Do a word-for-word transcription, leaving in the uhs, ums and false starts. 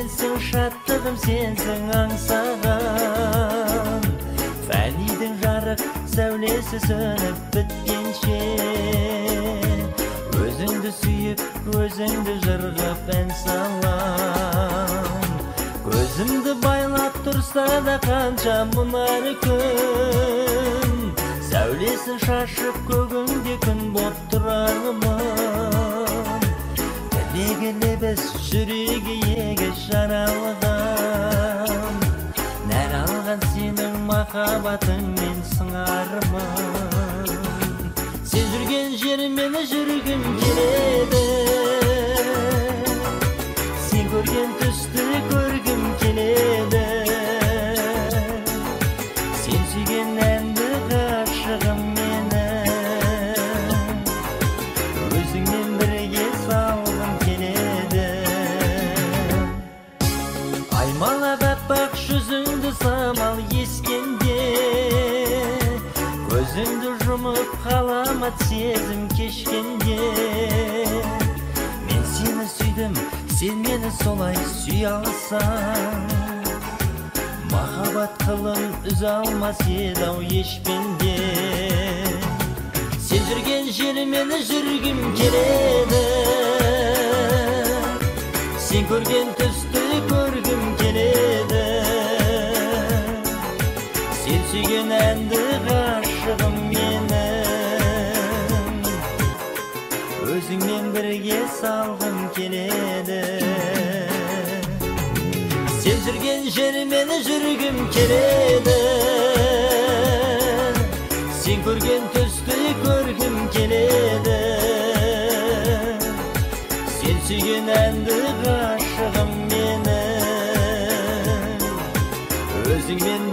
сенсің шаттығым, сенсің аңсаған. Фәнидің жарық сәулесі сөніп біткенше, өзіңді сүйіп, өзіңді жырғап ән салам. Көзімді байлап тұрса да қанша мұнар күн, сәулесін шашып көгімде күн боп тұрармын. Тілегі лебіз жүрегі егіз жаралған, нәр алған сенің махаббатыңмен сыңармын. Сен жүрген жермен жүргім келеді, сен көрген түсті көргім келеді. Сен сүйген әнді ғашығым менің, өзіңмен бірге салғым келеді. Аймалап аппақ жүзіңді самал ескенде, көзіңді жұмып қаламат сезім кешкенде. Мен сені сүйдім, сен мені солай сүй алсаң, махаббат қылын үзе алмас еді-ау ешпенде. Сен жүрген жермен жүргім келеді, сен көрген түсті көргім келеді. Сен сүйген әнді ғашығым менің, өзіңмен бірге салғым келеді. Сен жүрген жермен жүргім келеді, сен көрген түсті көргім келеді. Сен сүйген әнді ғашығым менің, өзіңмен